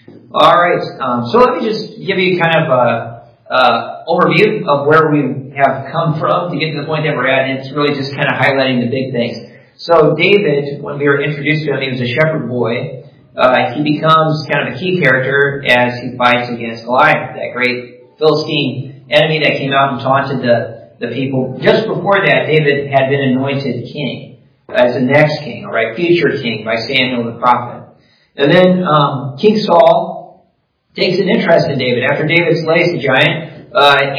All right. So let me just give you kind of a overview of where we have come from to get to the point that we're at. And it's really just kind of highlighting the big things. So David, when we were introduced to him, he was a shepherd boy. He becomes kind of a key character as he fights against Goliath, that great Philistine enemy that came out and taunted the people. Just before that, David had been anointed king as the next king, all right, future king by Samuel the prophet. And then King Saul takes an interest in David after David slays the giant,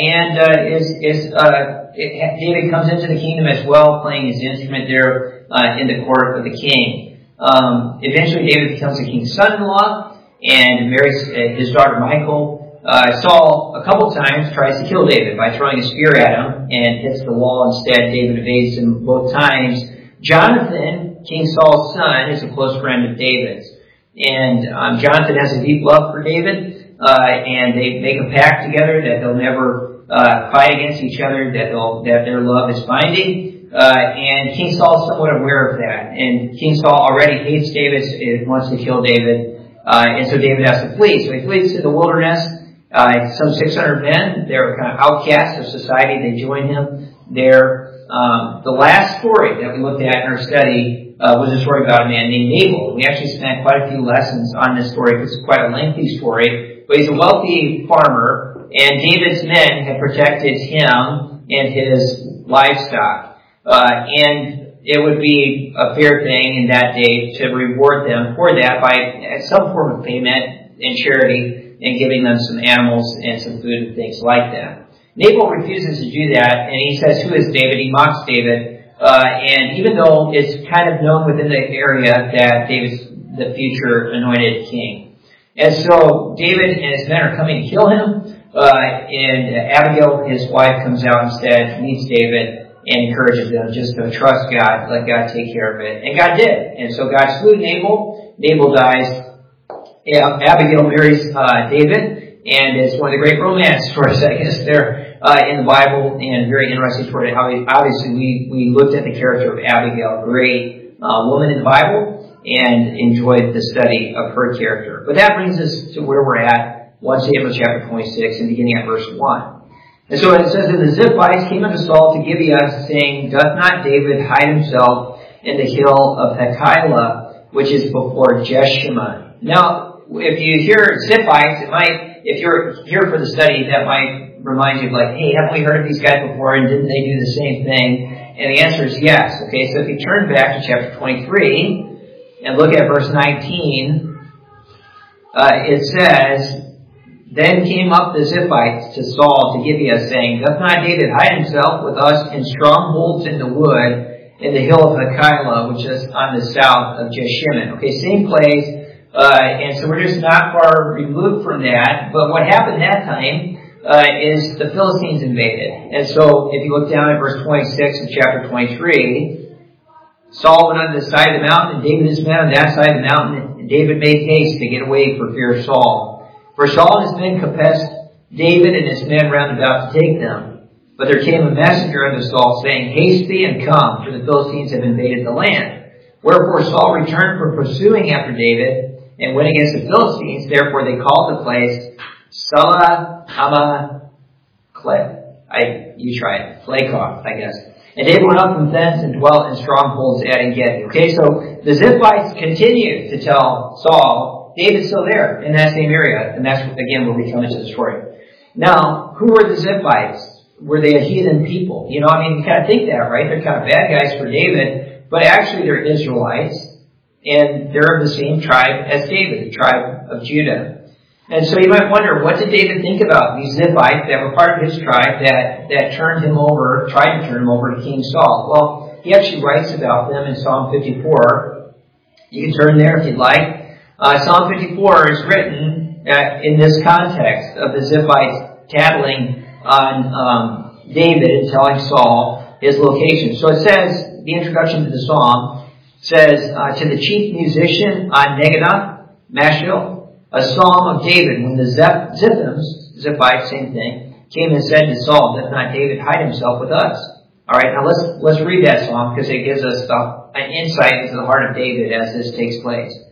David comes into the kingdom as well, playing his instrument there in the court of the king. Eventually, David becomes the king's son-in-law and marries his daughter Michal. Saul, a couple times, tries to kill David by throwing a spear at him and hits the wall instead. David evades him both times. Jonathan, King Saul's son, is a close friend of David's. And Jonathan has a deep love for David, and they make a pact together that they'll never fight against each other, that their love is binding. And King Saul is somewhat aware of that. And King Saul already hates David, wants to kill David, and so David has to flee. So he flees to the wilderness. Some 600 men, they're kind of outcasts of society. They join him there. The last story that we looked at in our study was a story about a man named Nabal. We actually spent quite a few lessons on this story because it's quite a lengthy story. But he's a wealthy farmer, and David's men had protected him and his livestock. And it would be a fair thing in that day to reward them for that by some form of payment and charity, and giving them some animals and some food and things like that. Nabal refuses to do that, and he says, "Who is David?" He mocks David, and even though it's kind of known within the area that David's the future anointed king. And so David and his men are coming to kill him, and Abigail, his wife, comes out instead, meets David, and encourages them just to trust God, let God take care of it. And God did. And so God slew Nabal. Nabal dies. Abigail marries David, and it's one of the great romance stories, I guess, there in the Bible, and very interesting story. Obviously, we looked at the character of Abigail, a great woman in the Bible, and enjoyed the study of her character. But that brings us to where we're at, 1 Samuel chapter 26, and beginning at verse 1. And so it says, "And the Ziphites came unto Saul to Gibeah, saying, Doth not David hide himself in the hill of Hachilah, which is before Jeshimon?" Now, if you hear Ziphites, if you're here for the study, that might remind you of like, hey, haven't we heard of these guys before, and didn't they do the same thing? And the answer is yes. Okay, so if you turn back to chapter 23 and look at verse 19, it says, "Then came up the Ziphites to Saul to Gibeah, saying, Doth not David hide himself with us in strongholds in the wood, in the hill of Hachilah, which is on the south of Jeshimon?" Okay, same place. And so we're just not far removed from that. But what happened that time is the Philistines invaded. And so if you look down at verse 26 of chapter 23, Saul went on the side of the mountain, and David and his men on that side of the mountain, and David made haste to get away for fear of Saul. For Saul and his men compassed David and his men round about to take them. But there came a messenger unto Saul, saying, Haste thee and come, for the Philistines have invaded the land. Wherefore Saul returned from pursuing after David, and went against the Philistines. Therefore they called the place Salah Hamakleh. You try it. Flakoff, I guess. And David went up from thence and dwelt in strongholds at En-Gedi. Okay, so the Ziphites continue to tell Saul, David's still there in that same area. And that's, again, where we come into the story. Now, who were the Ziphites? Were they a heathen people? You kind of think that, right? They're kind of bad guys for David, but actually they're Israelites. And they're of the same tribe as David, the tribe of Judah. And so you might wonder, what did David think about these Ziphites that were part of his tribe that tried to turn him over to King Saul? Well, he actually writes about them in Psalm 54. You can turn there if you'd like. Psalm 54 is written in this context of the Ziphites tattling on David and telling Saul his location. So it says, the introduction to the psalm, says, to the chief musician on Neginoth, Mashil, a psalm of David, when the Ziphites, same thing, came and said to Saul, Doth not David hide himself with us? All right, now let's read that psalm because it gives us an insight into the heart of David as this takes place.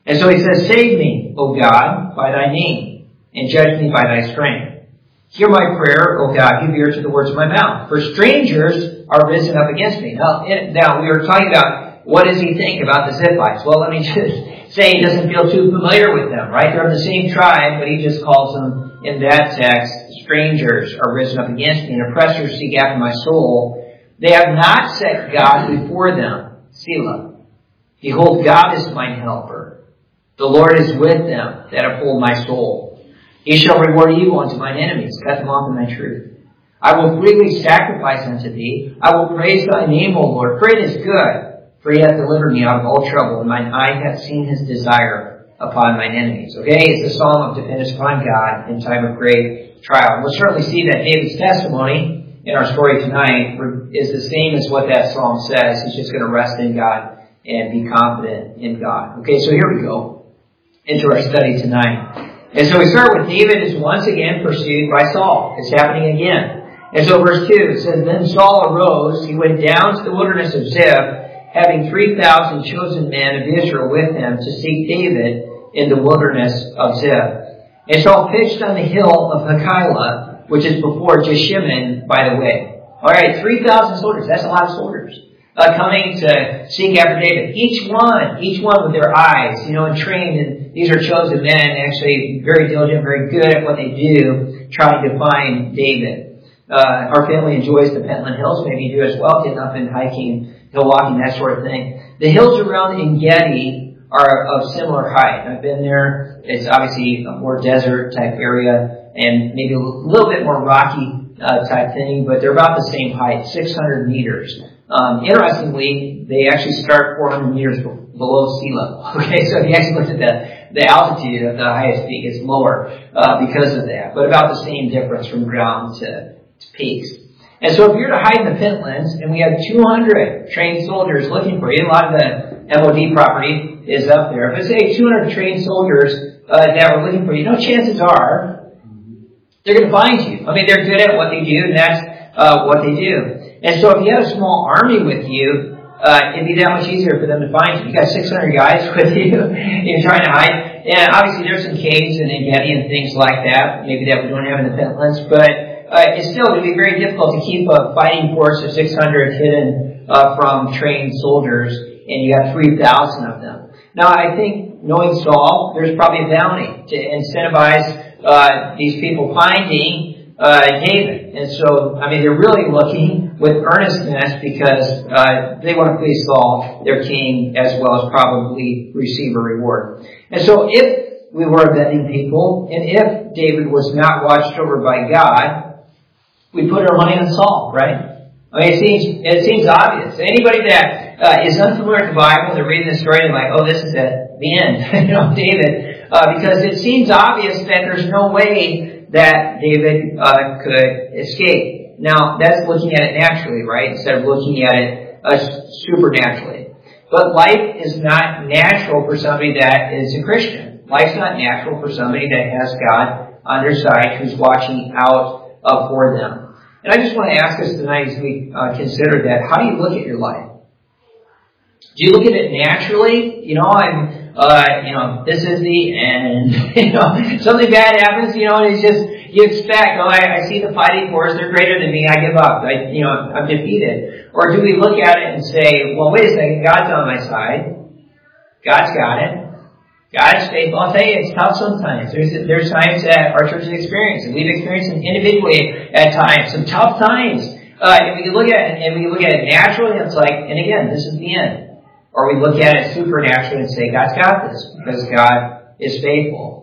And so he says, save me, O God, by thy name, and judge me by thy strength. Hear my prayer, O God, give ear to the words of my mouth. For strangers are risen up against me. Now we were talking about what does he think about the Ziphites? Well, let me just say he doesn't feel too familiar with them, right? They're of the same tribe, but he just calls them in that text, strangers are risen up against me, and oppressors seek after my soul. They have not set God before them. Selah. Behold, God is mine helper. The Lord is with them that uphold my soul. He shall reward evil unto mine enemies, cut them off in thy truth. I will freely sacrifice unto thee. I will praise thy name, O Lord, for it is good. For he hath delivered me out of all trouble, and mine eye hath seen his desire upon mine enemies. Okay, it's a psalm of dependence upon God in time of great trial. We'll certainly see that David's testimony in our story tonight is the same as what that psalm says. He's just going to rest in God and be confident in God. Okay, so here we go into our study tonight. And so we start with David is once again pursued by Saul. It's happening again. And so verse 2, it says, Then Saul arose, he went down to the wilderness of Ziph, having 3,000 chosen men of Israel with him to seek David in the wilderness of Ziph. And Saul pitched on the hill of Hachilah, which is before Jeshimon by the way. Alright, 3,000 soldiers. That's a lot of soldiers. Coming to seek after David. Each one with their eyes, and trained. And these are chosen men, actually very diligent, very good at what they do, trying to find David. Our family enjoys the Pentland Hills. Maybe you do as well, getting up and hiking, hill walking, that sort of thing. The hills around En-Gedi are of similar height. I've been there. It's obviously a more desert type area and maybe a little bit more rocky type thing, but they're about the same height, 600 meters. Interestingly, they actually start 400 meters below sea level. Okay, so if you actually look at the altitude of the highest peak, it's lower because of that, but about the same difference from ground to peaks. And so if you're to hide in the Pentlands, and we have 200 trained soldiers looking for you, a lot of the MOD property is up there. If it's 200 trained soldiers that are looking for you, chances are they're going to find you. I mean, they're good at what they do, and that's what they do. And so if you had a small army with you, it'd be that much easier for them to find you. You got 600 guys with you, you're trying to hide. And obviously there's some caves in En-Gedi and things like that, maybe that we don't have in the Pentlands, but it's still going to be very difficult to keep a fighting force of 600 hidden from trained soldiers, and you got 3,000 of them. Now I think, knowing Saul, there's probably a bounty to incentivize these people finding David. And so, they're really looking with earnestness because they want to please Saul, their king, as well as probably receive a reward. And so if we were avenging people, and if David was not watched over by God, we put our money on Saul, right? It seems obvious. Anybody that is unfamiliar with the Bible, they're reading the story and like, oh, this is at the end, David, because it seems obvious that there's no way that David could escape. Now, that's looking at it naturally, right? Instead of looking at it supernaturally. But life is not natural for somebody that is a Christian. Life's not natural for somebody that has God on their side who's watching out for them. And I just want to ask us tonight as we consider that, how do you look at your life? Do you look at it naturally? This is the end. Something bad happens, and it's just, you expect, I see the fighting force, they're greater than me, I give up, I'm defeated. Or do we look at it and say, well, wait a second, God's on my side. God's got it. God's faithful. I'll tell you, it's tough sometimes. There's times that our church has experienced, and we've experienced them individually at times, some tough times. And we look at it naturally, and it's like, and again, this is the end. Or we look at it supernaturally and say, God's got this, because God is faithful.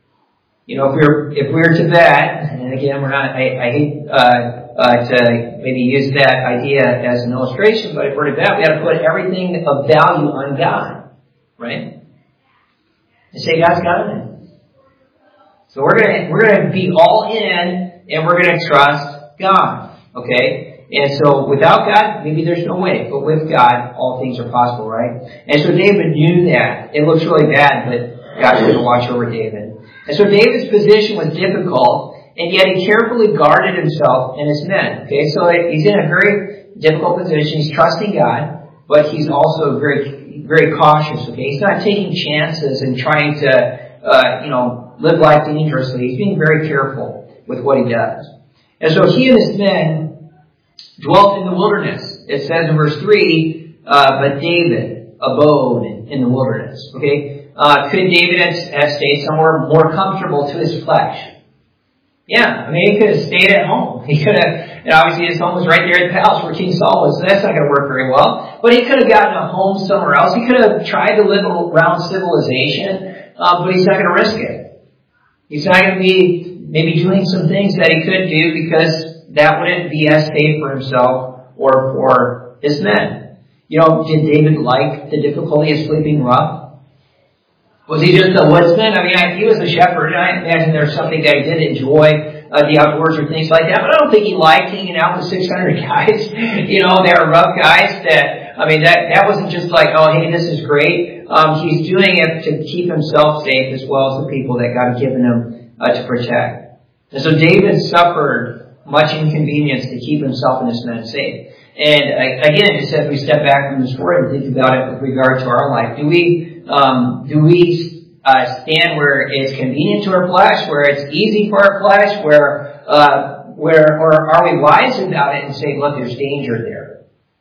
If we're to that, and again, we're not, I hate to maybe use that idea as an illustration, but if we're to that, we have to put everything of value on God, right? And say God's got it. So we're gonna be all in, and we're gonna trust God. Okay? And so without God, maybe there's no way. But with God, all things are possible, right? And so David knew that. It looks really bad, but God's going to watch over David. And so David's position was difficult, and yet he carefully guarded himself and his men. Okay, so he's in a very difficult position. He's trusting God. but he's also very, very cautious. Okay, he's not taking chances and trying to, live life dangerously. He's being very careful with what he does. And so he and his men dwelt in the wilderness. It says in verse 3, but David abode in the wilderness. Okay, could David have stayed somewhere more comfortable to his flesh? Yeah, he could have stayed at home. He could have, and obviously his home was right there at the palace where King Saul was, so that's not going to work very well. But he could have gotten a home somewhere else. He could have tried to live around civilization, but he's not going to risk it. He's not going to be maybe doing some things that he could do because that wouldn't be as safe for himself or for his men. Did David like the difficulty of sleeping rough? Was he just a woodsman? He was a shepherd. I imagine there's something that he did enjoy, the outdoors or things like that. But I don't think he liked hanging out with 600 guys. They were rough guys that wasn't just like, oh, hey, this is great. He's doing it to keep himself safe as well as the people that God had given him to protect. And so David suffered much inconvenience to keep himself and his men safe. And again, just as we step back from the story and think about it with regard to our life, do we stand where it's convenient to our flesh, where it's easy for our flesh, or are we wise about it and say, look, there's danger there.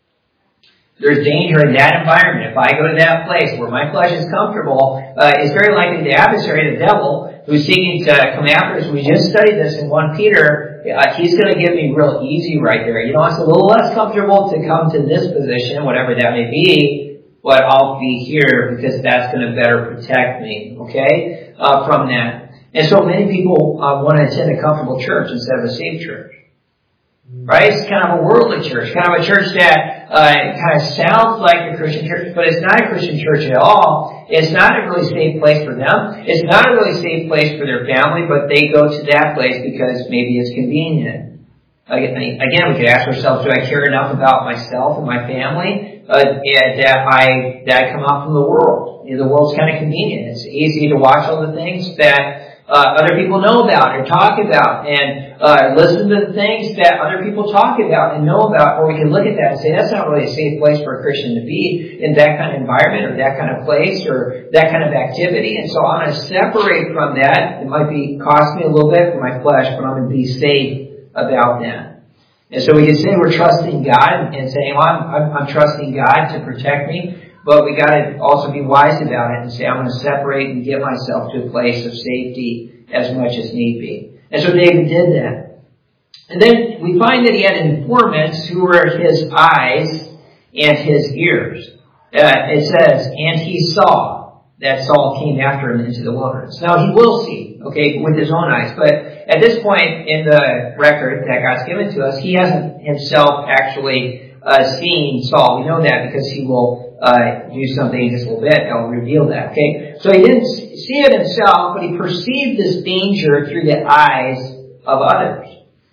There's danger in that environment. If I go to that place where my flesh is comfortable, it's very likely the adversary, the devil, who's seeking to come after us. We just studied this in 1 Peter. He's going to give me real easy right there. It's a little less comfortable to come to this position, whatever that may be, but I'll be here because that's going to better protect me, okay, from that. And so many people want to attend a comfortable church instead of a safe church. Right? It's kind of a worldly church, kind of a church that kind of sounds like a Christian church, but it's not a Christian church at all. It's not a really safe place for them. It's not a really safe place for their family, but they go to that place because maybe it's convenient. Again, we could ask ourselves, do I care enough about myself and my family that I come out from the world? The world's kind of convenient. It's easy to watch all the things that other people know about or talk about, and listen to the things that other people talk about and know about, or we can look at that and say, that's not really a safe place for a Christian to be in that kind of environment or that kind of place or that kind of activity. And so I'm going to separate from that. It might cost me a little bit for my flesh, but I'm going to be safe about that. And so we can say we're trusting God and saying, well, I'm trusting God to protect me. But we got to also be wise about it and say, I'm going to separate and get myself to a place of safety as much as need be. And so David did that. And then we find that he had informants who were his eyes and his ears. It says, and he saw that Saul came after him into the wilderness. Now he will see, okay, with his own eyes. But at this point in the record that God's given to us, he hasn't himself actually seen Saul. We know that because he will do something in just a little bit that will reveal that. Okay, so he didn't see it himself, but he perceived this danger through the eyes of others.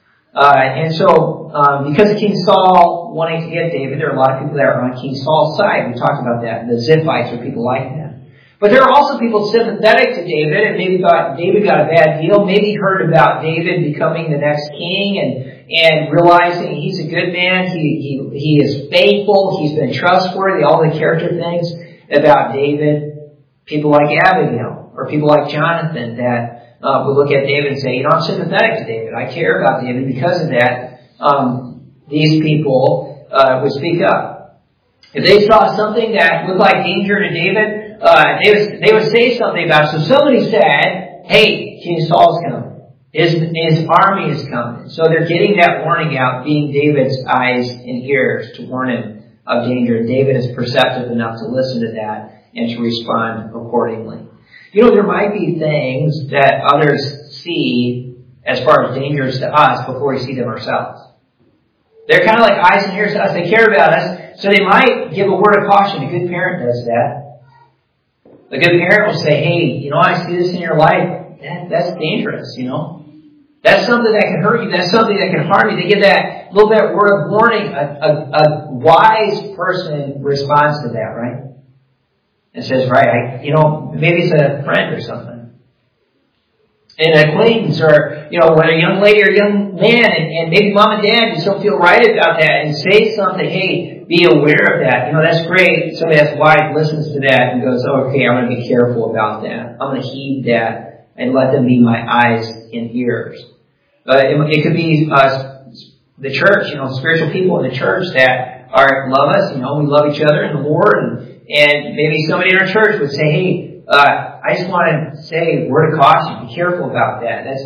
And so, because of King Saul wanting to get David, there are a lot of people that are on King Saul's side. We talked about that. The Ziphites are people like that. But there are also people sympathetic to David and maybe thought David got a bad deal. Maybe heard about David becoming the next king and realizing he's a good man. He is faithful. He's been trustworthy. All the character things about David. People like Abigail or people like Jonathan that would look at David and say, I'm sympathetic to David. I care about David. Because of that, these people would speak up. If they saw something that looked like danger to David, they would say something about it. So somebody said, hey, King Saul's coming. His army is coming. So they're getting that warning out, being David's eyes and ears to warn him of danger. And David is perceptive enough to listen to that and to respond accordingly. There might be things that others see as far as dangers to us before we see them ourselves. They're kind of like eyes and ears to us. They care about us. So they might give a word of caution. A good parent does that. A good parent will say, hey, I see this in your life. That's dangerous, That's something that can hurt you. That's something that can harm you. They give that little bit word of warning. A wise person responds to that, right? And says, right, maybe it's a friend or something. An acquaintance or, when a young lady or a young man and maybe mom and dad just don't feel right about that and say something, hey, be aware of that. That's great. Somebody that's wise listens to that and goes, oh, okay, I'm going to be careful about that. I'm going to heed that and let them be my eyes and ears. It could be the church, spiritual people in the church that love us. We love each other in the Lord. And maybe somebody in our church would say, hey, I just want to say a word of caution. Be careful about that. That's,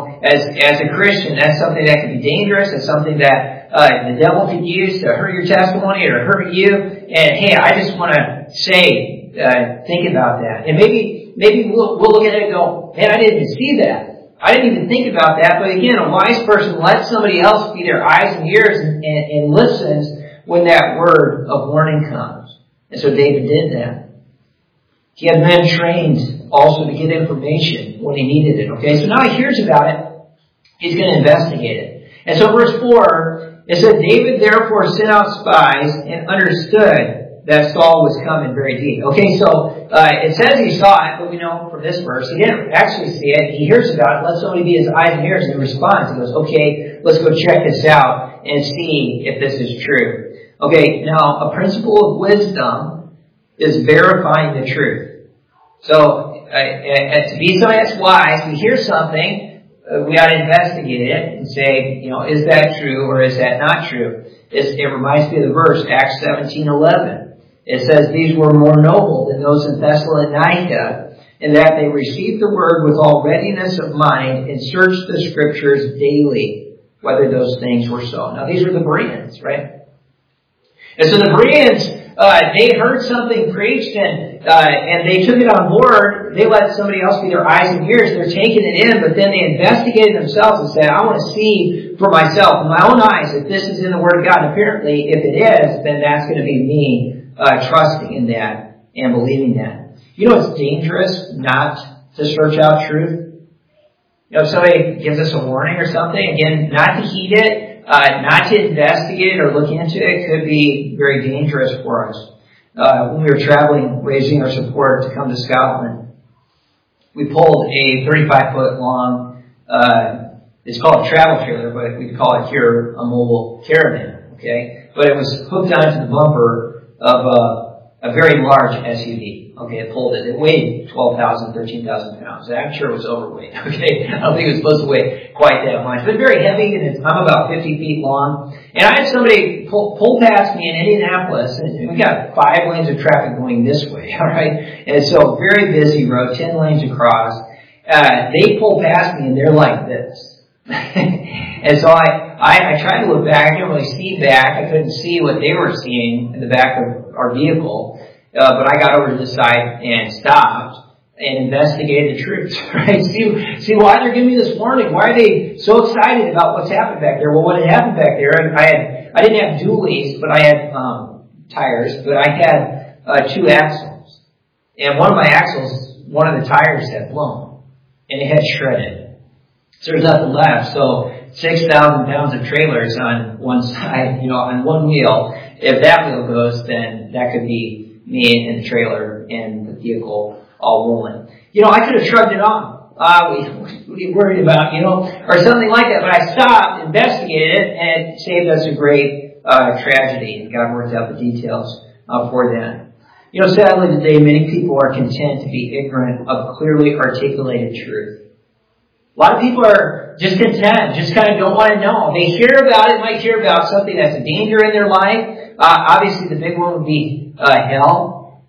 as a Christian, that's something that can be dangerous. It's something that the devil could use to hurt your testimony or to hurt you. And hey, I just want to say, think about that. And maybe we'll look at it and go, man, I didn't even see that. I didn't even think about that. But again, a wise person lets somebody else be their eyes and ears and listens when that word of warning comes. And so David did that. He had men trained also to get information when he needed it. Okay, so now he hears about it. He's going to investigate it. And so verse 4, it said, David therefore sent out spies and understood that Saul was coming very deep. Okay, so it says he saw it, but we know from this verse, he didn't actually see it. He hears about it, lets somebody be his eyes and ears, and he responds. He goes, okay, let's go check this out and see if this is true. Okay, now a principle of wisdom is verifying the truth. So, to be somebody that's wise, we hear something, we got to investigate it and say, is that true or is that not true? It reminds me of the verse, Acts 17:11. It says, these were more noble than those in Thessalonica, in that they received the word with all readiness of mind and searched the scriptures daily, whether those things were so. Now, these are the Bereans, right? And so the Bereans, they heard something preached and they took it on board. They let somebody else be their eyes and ears. They're taking it in, but then they investigated themselves and said, I want to see for myself, in my own eyes, if this is in the Word of God. And apparently, if it is, then that's going to be me trusting in that and believing that. It's dangerous not to search out truth. If somebody gives us a warning or something, again, not to heed it, not to investigate or look into it could be very dangerous for us. When we were traveling, raising our support to come to Scotland, we pulled a 35-foot long, it's called a travel trailer, but we call it here a mobile caravan, okay? But it was hooked onto the bumper of a very large SUV. Okay, it pulled it. It weighed 12,000, 13,000 pounds. I'm sure it was overweight. Okay, I don't think it was supposed to weigh quite that much, but very heavy, and I'm about 50 feet long. And I had somebody pull past me in Indianapolis, and we got 5 lanes of traffic going this way. All right, and so very busy road, 10 lanes across. They pull past me, and they're like this. And so I tried to look back. I couldn't really see back. I couldn't see what they were seeing in the back of our vehicle. But I got over to the side and stopped and investigated the truth, right? See why they're giving me this warning. Why are they so excited about what's happened back there? Well, what had happened back there, I didn't have dualies, but I had tires, but I had 2 axles. And one of my axles, one of the tires had blown, and it had shredded. So there's nothing left. So 6,000 pounds of trailers on one side, on one wheel. If that wheel goes, then that could be me in the trailer and the vehicle all rolling. I could have shrugged it off. What are you worried about, or something like that. But I stopped, investigated it, and it saved us a great tragedy. And God worked out the details for that. Sadly today, many people are content to be ignorant of clearly articulated truth. A lot of people are just content, just kind of don't want to know. They hear about it, might hear about something that's a danger in their life. Obviously, the big one would be hell.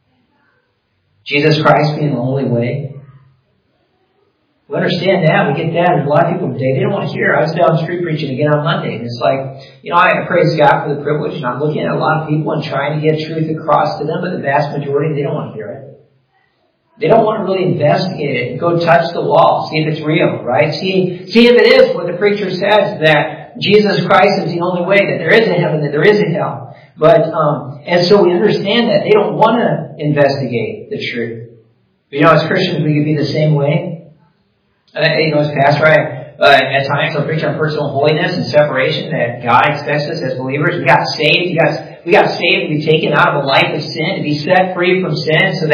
Jesus Christ being the only way. We understand that. We get that. There's a lot of people today, they don't want to hear. I was down the street preaching again on Monday. And it's like, I praise God for the privilege. And I'm looking at a lot of people and trying to get truth across to them. But the vast majority, they don't want to hear it. They don't want to really investigate it and go touch the wall, see if it's real, right? See if it is what the preacher says, that Jesus Christ is the only way, that there is a heaven, that there is a hell. But, and so we understand that. They don't want to investigate the truth. But as Christians, we could be the same way. As pastor, at times I'll preach on personal holiness and separation that God expects us as believers. We got saved. We got saved to be taken out of a life of sin, to be set free from sin so that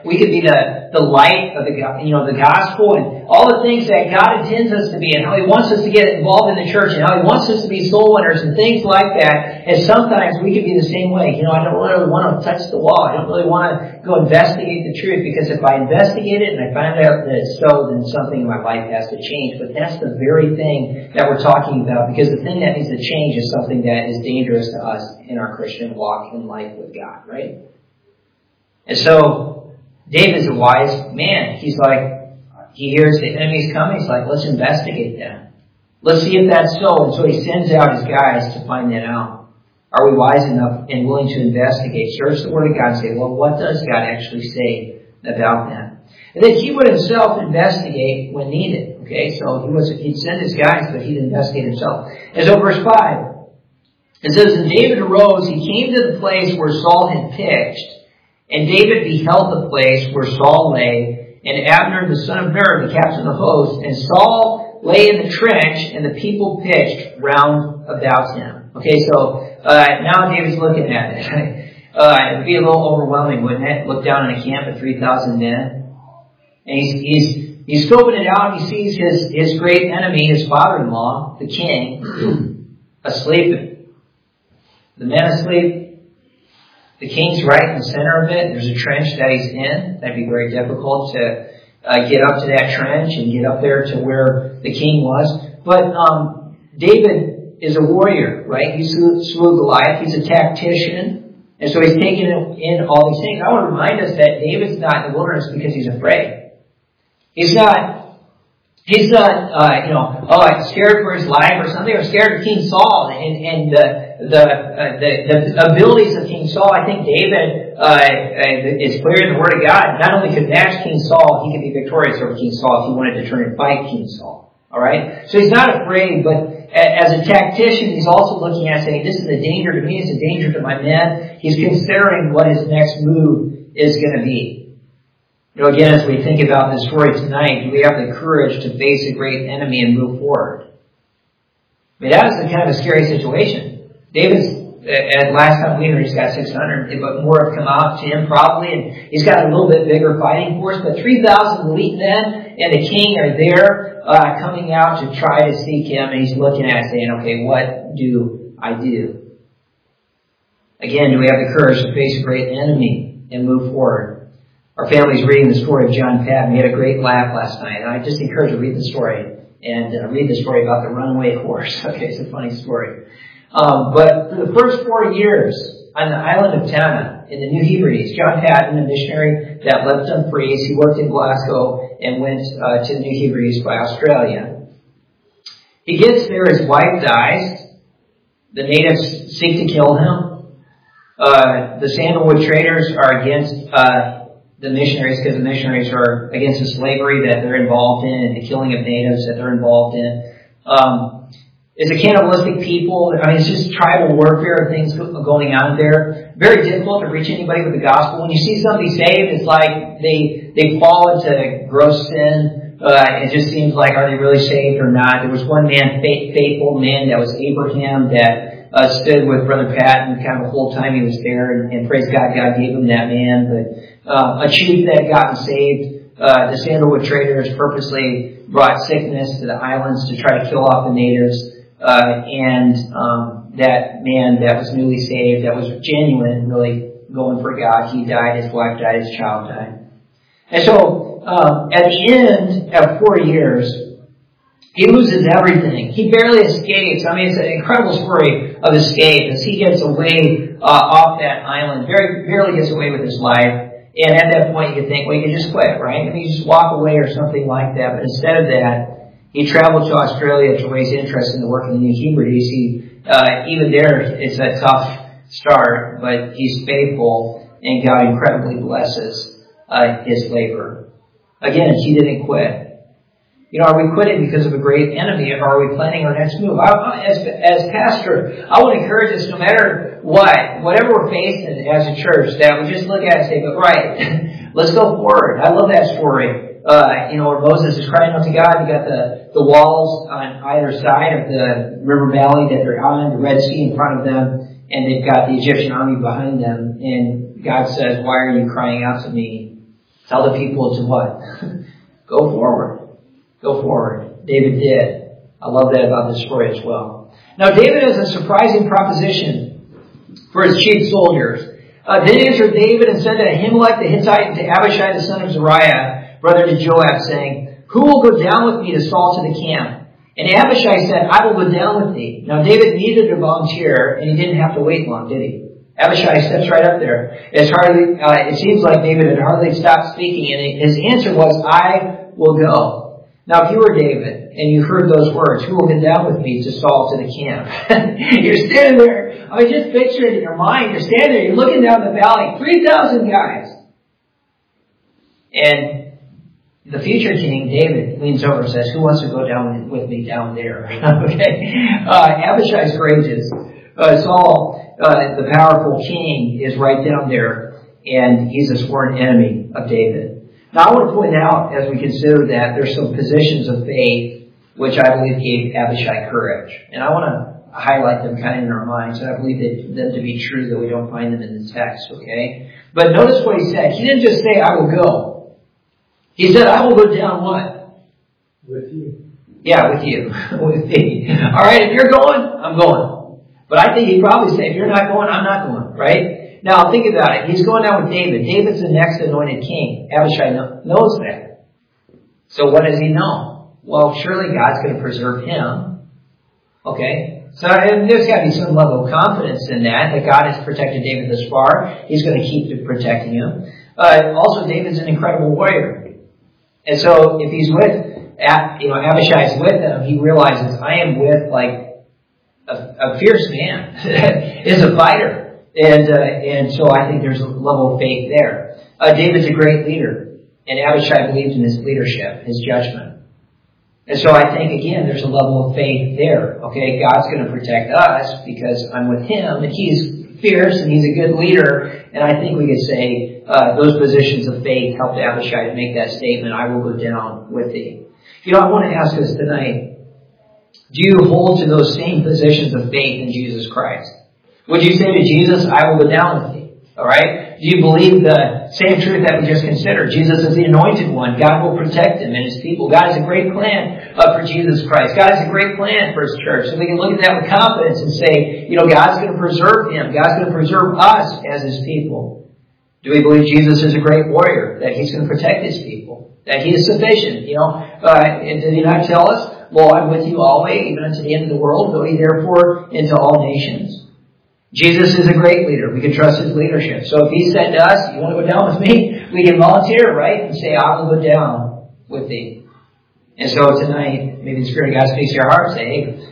we could be the light of the gospel and all the things that God intends us to be and how He wants us to get involved in the church and how He wants us to be soul winners and things like that. And sometimes we could be the same way. I don't really want to touch the wall. I don't really want to go investigate the truth, because if I investigate it and I find out that it's so, then something in my life has to change. But that's the very thing that we're talking about, because the thing that needs to change is something that is dangerous to us in our Christian walk in life with God, right? And so David's a wise man. He's like, he hears the enemy's coming. He's like, let's investigate that. Let's see if that's so. And so he sends out his guys to find that out. Are we wise enough and willing to investigate, search the Word of God and say, well, what does God actually say about that? And then he would himself investigate when needed. Okay, so he'd send his guys, but he'd investigate himself. And so verse 5, it says, and David arose, he came to the place where Saul had pitched, and David beheld the place where Saul lay, and Abner the son of Ner, the captain of the host, and Saul lay in the trench, and the people pitched round about him. Okay, so now David's looking at it. It'd be a little overwhelming, wouldn't it? Look down in a camp of 3,000 men. And he's scoping it out. He sees his great enemy, his father-in-law, the king, asleep. The men asleep. The king's right in the center of it. There's a trench that he's in. That'd be very difficult to get up to that trench and get up there to where the king was. But David is a warrior, right? He slew Goliath. He's a tactician. And so he's taking in all these things. I want to remind us that David's not in the wilderness because he's afraid. He's not scared for his life or something, or scared of King Saul and the abilities of King Saul. I think David is clear in the Word of God. Not only could match King Saul, he could be victorious over King Saul if he wanted to turn and fight King Saul. All right, so he's not afraid, but as a tactician, he's also looking at saying, "This is a danger to me. It's a danger to my men." He's considering what his next move is going to be. Again, as we think about this story tonight, do we have the courage to face a great enemy and move forward? I mean, that was a kind of a scary situation. David's, at last time we heard, he's got 600, but more have come out to him probably, and he's got a little bit bigger fighting force, but 3,000 elite men and the king are there coming out to try to seek him, and he's looking at it saying, okay, what do I do? Again, do we have the courage to face a great enemy and move forward? Our family's reading the story of John Patton. We had a great laugh last night, and I just encourage you to read the story and read the story about the runaway horse. Okay, it's a funny story. But for the first 4 years on the island of Tanna in the New Hebrides, John Patton, a missionary that left Dumfries, he worked in Glasgow and went to the New Hebrides by Australia. He gets there, his wife dies. The natives seek to kill him. The sandalwood traders are against the missionaries, because the missionaries are against the slavery that they're involved in and the killing of natives that they're involved in. It's a cannibalistic people. I mean, it's just tribal warfare and things going on there. Very difficult to reach anybody with the gospel. When you see somebody saved, it's like they fall into gross sin. It just seems like, are they really saved or not? There was one man, faithful man, that was Abraham, that stood with Brother Patton kind of the whole time he was there, and praise God, God gave him that man. But a chief that had gotten saved, the sandalwood traders purposely brought sickness to the islands to try to kill off the natives. And that man that was newly saved, that was genuine, really going for God, he died, his wife died, his child died. And so at the end of 4 years, he loses everything. He barely escapes. I mean, it's an incredible story of escape as he gets away off that island, barely gets away with his life. And at that point, you could think, well, you can just quit, right? I mean, you just walk away or something like that. But instead of that, he traveled to Australia to raise interest in the work of the New Hebrides. Even there, it's a tough start, but he's faithful, and God incredibly blesses his labor. Again, he didn't quit. Are we quitting because of a great enemy, or are we planning our next move? As pastor, I would encourage us, no matter whatever we're facing as a church, that we just look at it and say, but right, let's go forward. I love that story. Where Moses is crying out to God. You got the walls on either side of the river valley that they're on, the Red Sea in front of them, and they've got the Egyptian army behind them. And God says, why are you crying out to me? Tell the people to what? Go forward. Go forward. David did. I love that about this story as well. Now, David has a surprising proposition for his chief soldiers. Then answered David and said to Ahimelech the Hittite and to Abishai the son of Zeruiah, brother to Joab, saying, Who will go down with me to Saul to the camp? And Abishai said, I will go down with thee. Now David needed to volunteer, and he didn't have to wait long, did he? Abishai steps right up there. It seems like David had hardly stopped speaking, and his answer was, I will go. Now if you were David, and you heard those words, who will go down with me to Saul to the camp? You're standing there. I mean, just picture it in your mind. You're standing there. You're looking down the valley. 3,000 guys. And the future king, David, leans over and says, who wants to go down with me down there? Okay. Abishai's courageous. Saul, the powerful king, is right down there, and he's a sworn enemy of David. Now, I want to point out, as we consider that, there's some positions of faith which I believe gave Abishai courage. And I want to highlight them kind of in our minds, and I believe them to be true, though we don't find them in the text, okay? But notice what he said. He didn't just say, I will go. He said, I will go down what? With you. Yeah, with you. With me. All right, if you're going, I'm going. But I think he'd probably say, if you're not going, I'm not going, right? Now, think about it. He's going down with David. David's the next anointed king. Abishai knows that. So what does he know? Well, surely God's going to preserve him. Okay? So there's got to be some level of confidence in that God has protected David this far. He's going to keep protecting him. Also, David's an incredible warrior. And so if he's with, Abishai's with him, he realizes, I am with like a fierce man. Is a fighter. And so I think there's a level of faith there. David's a great leader. And Abishai believes in his leadership, his judgment. And so I think, again, there's a level of faith there. Okay, God's going to protect us because I'm with him, and he's fierce, and he's a good leader. And I think we could say those positions of faith helped Abishai to make that statement, I will go down with thee. I want to ask us tonight, do you hold to those same positions of faith in Jesus Christ? Would you say to Jesus, I will go down with thee? All right? Do you believe the same truth that we just considered? Jesus is the anointed one. God will protect him and his people. God has a great plan for Jesus Christ. God has a great plan for his church. So we can look at that with confidence and say, God's going to preserve him. God's going to preserve us as his people. Do we believe Jesus is a great warrior? That he's going to protect his people? That he is sufficient? And did he not tell us, Lo, I'm with you always, even unto the end of the world. Go ye therefore into all nations. Jesus is a great leader. We can trust his leadership. So if he said to us, you want to go down with me? We can volunteer, right? And say, I will go down with thee. And so tonight, maybe the Spirit of God speaks to your heart and say, hey,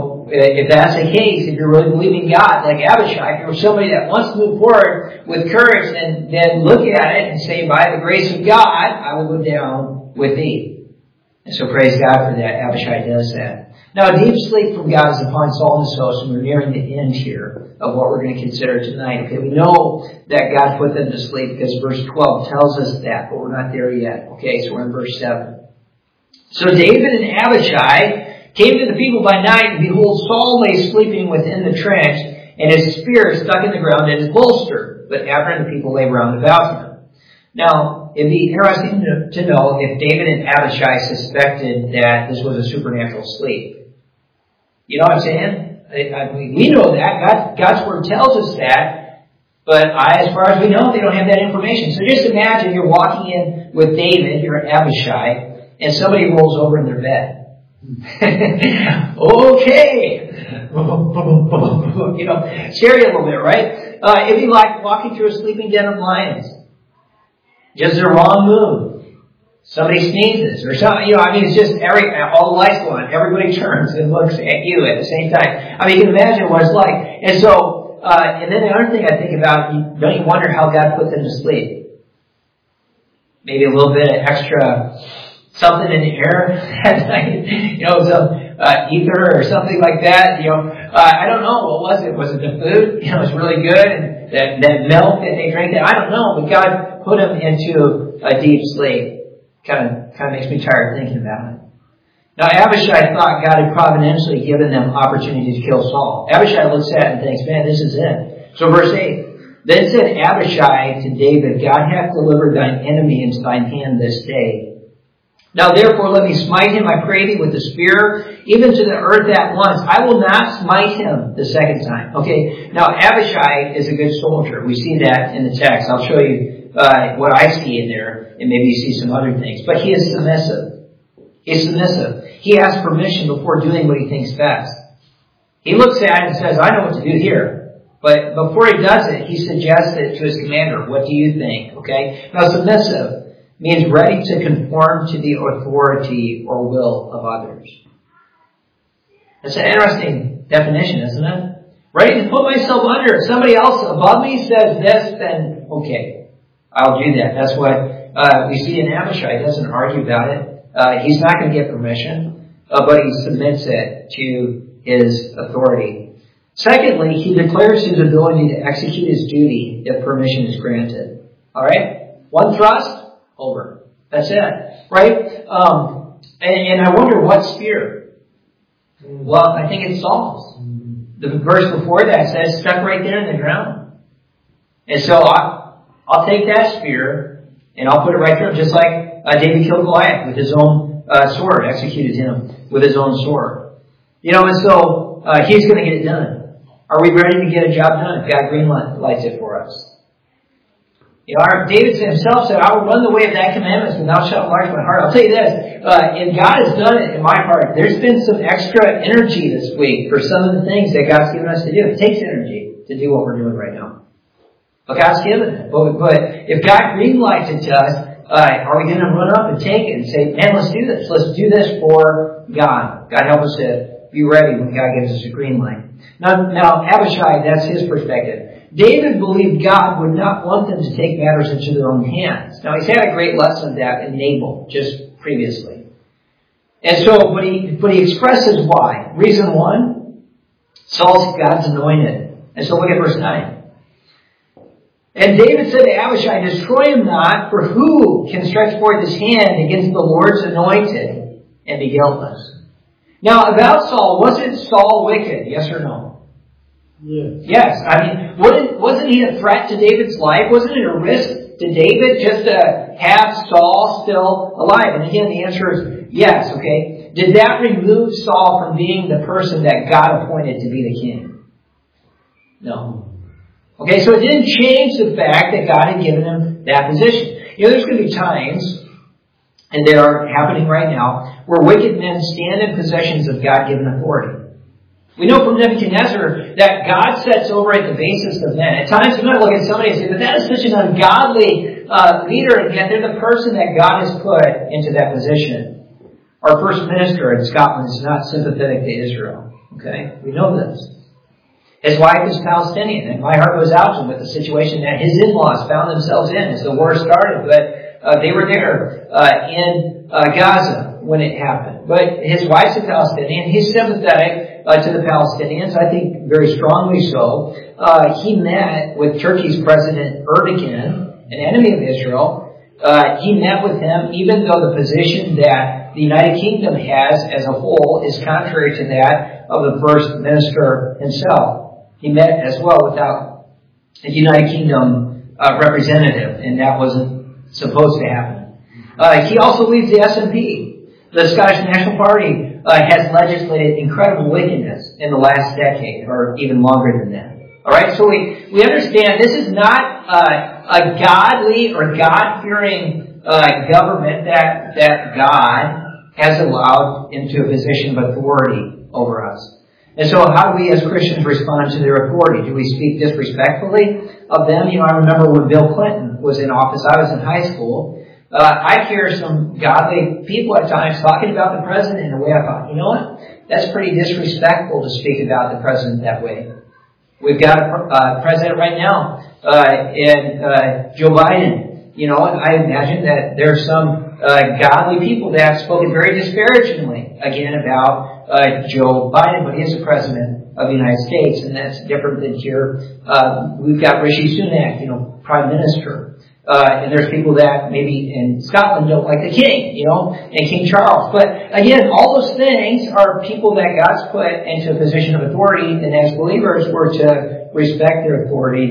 if that's the case, if you're really believing God, like Abishai, if you're somebody that wants to move forward with courage, then look at it and say, by the grace of God, I will go down with thee. And so praise God for that. Abishai does that. Now, a deep sleep from God is upon Saul and his host, and we're nearing the end here of what we're going to consider tonight. Okay, we know that God put them to sleep because verse 12 tells us that, but we're not there yet. Okay, so we're in verse 7. So David and Abishai came to the people by night, and behold, Saul lay sleeping within the trench, and his spear stuck in the ground in his bolster. But Abner and the people lay round about him. Now, it'd be interesting to know if David and Abishai suspected that this was a supernatural sleep. You know what I'm saying? We know that. God's Word tells us that. But as far as we know, they don't have that information. So just imagine you're walking in with David, you're Abishai, and somebody rolls over in their bed. Okay. Scare you a little bit, right? It'd be like walking through a sleeping den of lions. Just the wrong move. Somebody sneezes or something, it's just all the lights go on. Everybody turns and looks at you at the same time. You can imagine what it's like. And so, and then the other thing I think about, don't you wonder how God put them to sleep? Maybe a little bit of extra something in the air at night, some ether or something like that. I don't know. What was it? Was it the food? It was really good, and that milk that they drank. I don't know, but God put them into a deep sleep. Kind of makes me tired thinking about it. Now, Abishai thought God had providentially given them opportunity to kill Saul. Abishai looks at it and thinks, man, this is it. So verse 8, Then said Abishai to David, God hath delivered thine enemy into thine hand this day. Now therefore let me smite him, I pray thee, with the spear, even to the earth at once. I will not smite him the second time. Okay, now Abishai is a good soldier. We see that in the text. I'll show you what I see in there, and maybe you see some other things. But he is submissive. He's submissive. He asks permission before doing what he thinks best. He looks at it and says, I know what to do here. But before he does it, he suggests it to his commander. What do you think? Okay? Now submissive means ready to conform to the authority or will of others. That's an interesting definition, isn't it? Ready to put myself under. If somebody else above me says this, then okay, I'll do that. That's what we see in Abishai. He doesn't argue about it. He's not going to get permission, but he submits it to his authority. Secondly, he declares his ability to execute his duty if permission is granted. All right? One thrust, over. That's it. Right? And I wonder what spear. Well, I think it's Saul's. The verse before that says, stuck right there in the ground. And so I'll take that spear and I'll put it right there, just like David killed Goliath with his own sword, executed him with his own sword. You know, and so he's going to get it done. Are we ready to get a job done if God green lights it for us? You know, David himself said, I will run the way of thy commandments, and thou shalt enlarge my heart. I'll tell you this, and God has done it in my heart. There's been some extra energy this week for some of the things that God's given us to do. It takes energy to do what we're doing right now. But God's given it. But if God green lights it to us, are we going to run up and take it and say, man, let's do this. Let's do this for God. God help us to be ready when God gives us a green light. Now, Abishai, that's his perspective. David believed God would not want them to take matters into their own hands. Now, he's had a great lesson of that in Nabal just previously. And so, but he expresses why. Reason one, Saul's God's anointed. And so look at verse 9. And David said to Abishai, destroy him not, for who can stretch forth his hand against the Lord's anointed and be guiltless? Now, about Saul, wasn't Saul wicked? Yes or no? Yes. I mean, wasn't he a threat to David's life? Wasn't it a risk to David just to have Saul still alive? And again, the answer is yes, okay? Did that remove Saul from being the person that God appointed to be the king? No. Okay, so it didn't change the fact that God had given him that position. You know, there's going to be times, and they are happening right now, where wicked men stand in possessions of God-given authority. We know from Nebuchadnezzar that God sets over at the basis of men. At times we might look at somebody and say, but that is such an ungodly leader, and yet they're the person that God has put into that position. Our first minister in Scotland is not sympathetic to Israel. Okay? We know this. His wife is Palestinian, and my heart goes out to him with the situation that his in-laws found themselves in as the war started. But they were there in Gaza when it happened. But his wife's a Palestinian. He's sympathetic to the Palestinians, I think very strongly so. He met with Turkey's President Erdogan, an enemy of Israel. He met with him, even though the position that the United Kingdom has as a whole is contrary to that of the First Minister himself. He met as well without a United Kingdom representative, and that wasn't supposed to happen. He also leads the SNP. The Scottish National Party has legislated incredible wickedness in the last decade, or even longer than that. All right, so we understand this is not a godly or God-fearing government that God has allowed into a position of authority over us. And so how do we as Christians respond to their authority? Do we speak disrespectfully of them? You know, I remember when Bill Clinton was in office, I was in high school. I hear some godly people at times talking about the president in a way I thought, you know what? That's pretty disrespectful to speak about the president that way. We've got a president right now, and Joe Biden. You know, and I imagine that there's some godly people that have spoken very disparagingly again about Joe Biden, but he is the president of the United States, and that's different than here. We've got Rishi Sunak, you know, prime minister. And there's people that maybe in Scotland don't like the king, you know, and King Charles. But again, all those things are people that God's put into a position of authority, and as believers, we're to respect their authority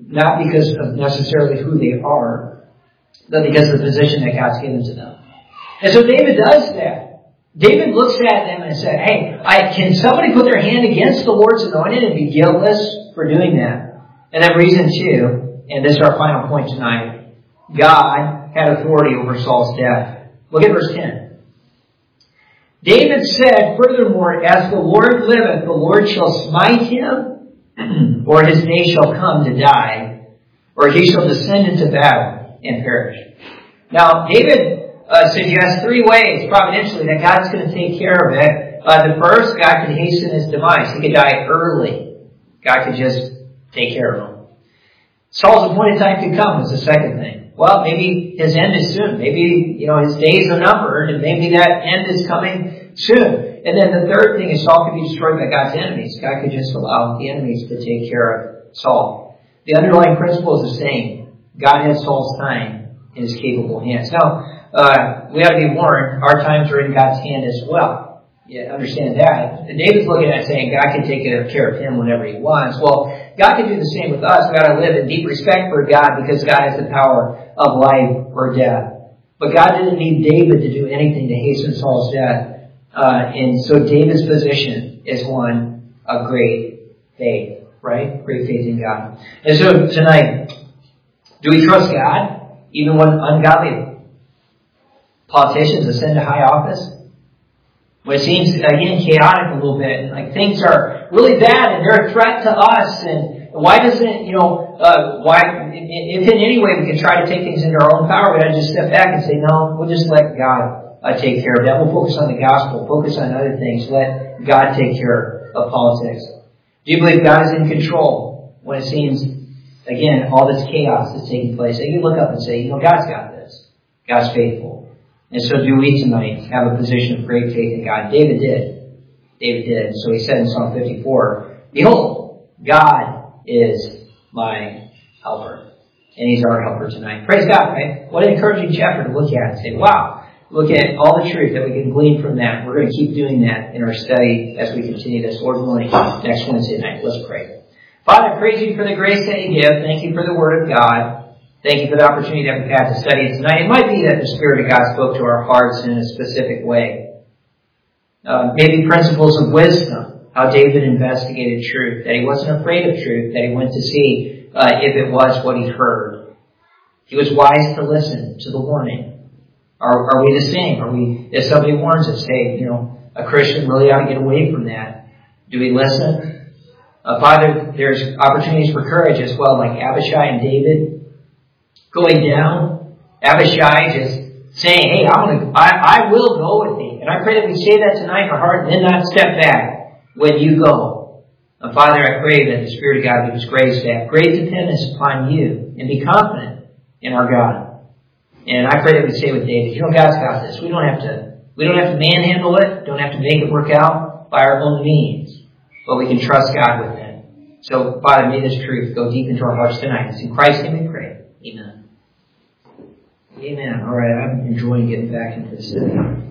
not because of necessarily who they are, but because of the position that God's given to them. And so David does that. David looks at them and said, hey, can somebody put their hand against the Lord's anointed and be guiltless for doing that? And then reason 2, and this is our final point tonight, God had authority over Saul's death. Look at verse 10. David said, furthermore, as the Lord liveth, the Lord shall smite him, or his day shall come to die, or he shall descend into battle and perish. Now, David suggests 3 ways, providentially, that God's going to take care of it. The first, God could hasten his demise. He could die early. God could just take care of him. Saul's appointed time could come is the second thing. Well, maybe his end is soon. Maybe, his days are numbered, and maybe that end is coming soon. And then the third thing is Saul could be destroyed by God's enemies. God could just allow the enemies to take care of Saul. The underlying principle is the same. God had Saul's time in his capable hands. Now, we have to be warned, our times are in God's hand as well. Yeah, understand that. And David's looking at it saying God can take care of him whenever he wants. Well, God can do the same with us. We've got to live in deep respect for God because God has the power of life or death. But God didn't need David to do anything to hasten Saul's death. And so David's position is one of great faith, right? Great faith in God. And so tonight, do we trust God even when ungodly politicians ascend to high office? When it seems, again, chaotic a little bit, like things are really bad and they're a threat to us, and why doesn't, if in any way we can try to take things into our own power, we got to just step back and say, no, we'll just let God take care of that. We'll focus on the gospel, focus on other things, let God take care of politics. Do you believe God is in control when it seems, again, all this chaos is taking place? And you look up and say, God's got this. God's faithful. And so do we tonight have a position of great faith in God? David did. So he said in Psalm 54, behold, God is my helper. And he's our helper tonight. Praise God, right? What an encouraging chapter to look at and say, wow, look at all the truth that we can glean from that. We're going to keep doing that in our study as we continue this, Lord willing, next Wednesday night. Let's pray. Father, I praise you for the grace that you give. Thank you for the Word of God. Thank you for the opportunity that we've had to study it tonight. It might be that the Spirit of God spoke to our hearts in a specific way. Maybe principles of wisdom, how David investigated truth, that he wasn't afraid of truth, that he went to see if it was what he heard. He was wise to listen to the warning. Are we the same? Are we, if somebody warns us, hey, a Christian really ought to get away from that. Do we listen? Father, there's opportunities for courage as well, like Abishai and David. Going down, Abishai just saying, hey, I will go with thee. And I pray that we say that tonight in our heart and then not step back when you go. And Father, I pray that the Spirit of God give us grace to have great dependence upon you and be confident in our God. And I pray that we say with David, God's got this. We don't have to manhandle it, don't have to make it work out by our own means, but we can trust God with it. So, Father, may this truth go deep into our hearts tonight. It's in Christ's name we pray. Amen. Amen. All right, I'm enjoying getting back into the study.